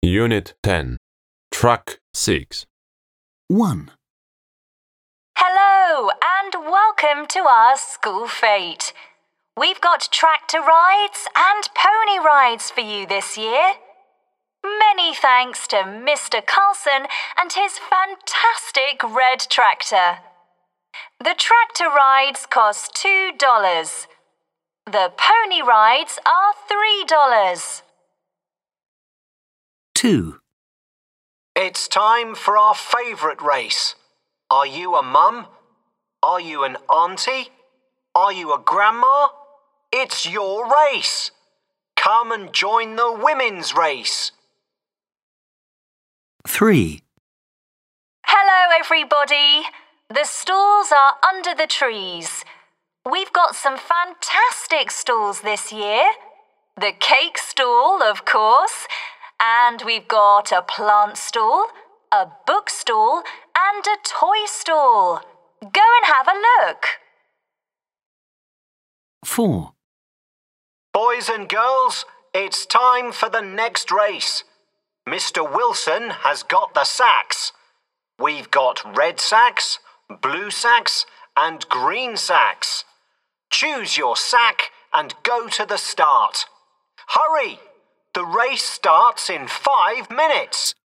Unit 10. Track 6. 1, Hello and welcome to our school fete. We've got tractor rides and pony rides for you this year. Many thanks to Mr. Carlson and his fantastic red tractor. The tractor rides cost $2. The pony rides are $3. 2, It's time for our favourite race. Are you a mum? Are you an auntie? Are you a grandma? It's your race. Come and join the women's race. 3, Hello everybody. The stalls are under the trees. We've got some fantastic stalls this year. The cake stall, of course, and we've got a plant stall, a book stall, and a toy stall. Go and have a look. 4, Boys and girls, it's time for the next race. Mr. Wilson has got the sacks. We've got red sacks, blue sacks, and green sacks. Choose your sack and go to the start. Hurry! The race starts in 5 minutes.